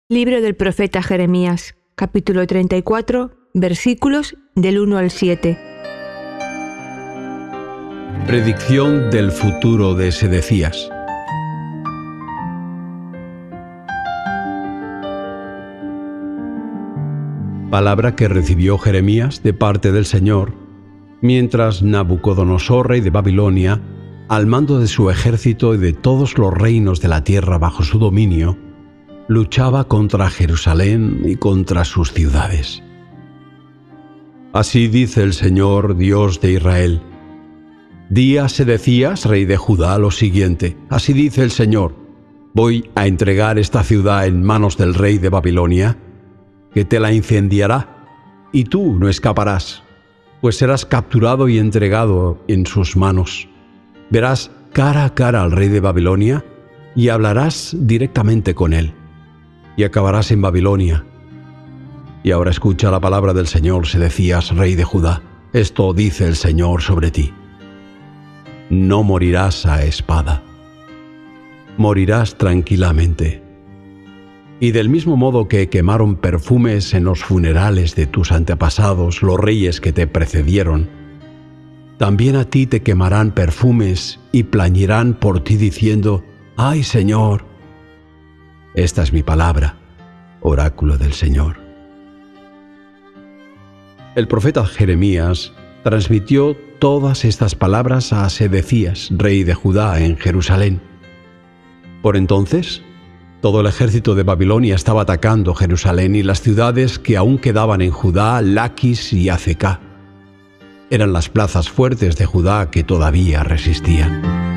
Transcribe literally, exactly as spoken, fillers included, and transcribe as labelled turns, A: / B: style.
A: Libro del profeta Jeremías, capítulo treinta y cuatro, versículos del uno al siete.
B: Predicción del futuro de Sedecías. Palabra que recibió Jeremías de parte del Señor, mientras Nabucodonosor, rey de Babilonia, al mando de su ejército y de todos los reinos de la tierra bajo su dominio, luchaba contra Jerusalén y contra sus ciudades. Así dice el Señor, Dios de Israel: Di a Sedecías, rey de Judá, lo siguiente: Así dice el Señor: Voy a entregar esta ciudad en manos del rey de Babilonia, que te la incendiará, y tú no escaparás, pues serás capturado y entregado en sus manos. Verás cara a cara al rey de Babilonia y hablarás directamente con él, y acabarás en Babilonia. Y ahora escucha la palabra del Señor, Sedecías, rey de Judá. Esto dice el Señor sobre ti: No morirás a espada, morirás tranquilamente. Y del mismo modo que quemaron perfumes en los funerales de tus antepasados, los reyes que te precedieron, también a ti te quemarán perfumes y plañirán por ti diciendo: ¡Ay, Señor! Esta es mi palabra, oráculo del Señor. El profeta Jeremías transmitió todas estas palabras a Sedecías, rey de Judá, en Jerusalén. Por entonces, todo el ejército de Babilonia estaba atacando Jerusalén y las ciudades que aún quedaban en Judá, Laquis y Azecá. Eran las plazas fuertes de Judá que todavía resistían.